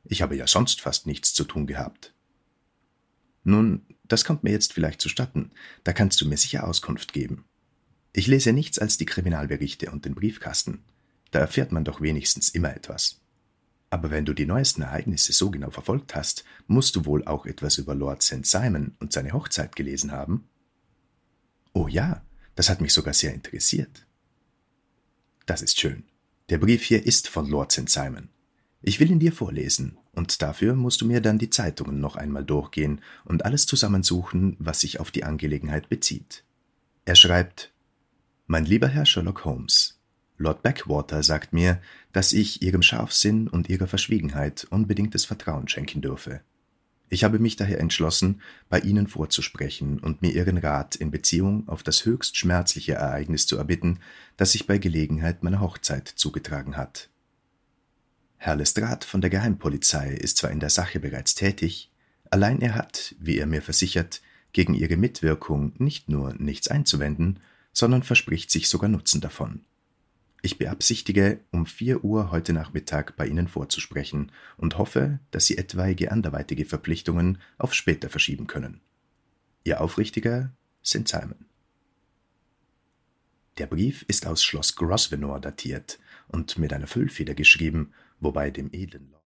Ich habe ja sonst fast nichts zu tun gehabt. Nun, das kommt mir jetzt vielleicht zustatten. Da kannst du mir sicher Auskunft geben. Ich lese nichts als die Kriminalberichte und den Briefkasten. Da erfährt man doch wenigstens immer etwas. Aber wenn du die neuesten Ereignisse so genau verfolgt hast, musst du wohl auch etwas über Lord St. Simon und seine Hochzeit gelesen haben? Oh ja, das hat mich sogar sehr interessiert. Das ist schön. Der Brief hier ist von Lord St. Simon. Ich will ihn dir vorlesen, und dafür musst du mir dann die Zeitungen noch einmal durchgehen und alles zusammensuchen, was sich auf die Angelegenheit bezieht. Er schreibt: Mein lieber Herr Sherlock Holmes, Lord Backwater sagt mir, dass ich Ihrem Scharfsinn und Ihrer Verschwiegenheit unbedingtes Vertrauen schenken dürfe. Ich habe mich daher entschlossen, bei Ihnen vorzusprechen und mir Ihren Rat in Beziehung auf das höchst schmerzliche Ereignis zu erbitten, das sich bei Gelegenheit meiner Hochzeit zugetragen hat. Herr Lestrade von der Geheimpolizei ist zwar in der Sache bereits tätig, allein er hat, wie er mir versichert, gegen Ihre Mitwirkung nicht nur nichts einzuwenden, sondern verspricht sich sogar Nutzen davon. Ich beabsichtige, um 4 Uhr heute Nachmittag bei Ihnen vorzusprechen und hoffe, dass Sie etwaige anderweitige Verpflichtungen auf später verschieben können. Ihr aufrichtiger St. Simon. Der Brief ist aus Schloss Grosvenor datiert und mit einer Füllfeder geschrieben, wobei dem edlen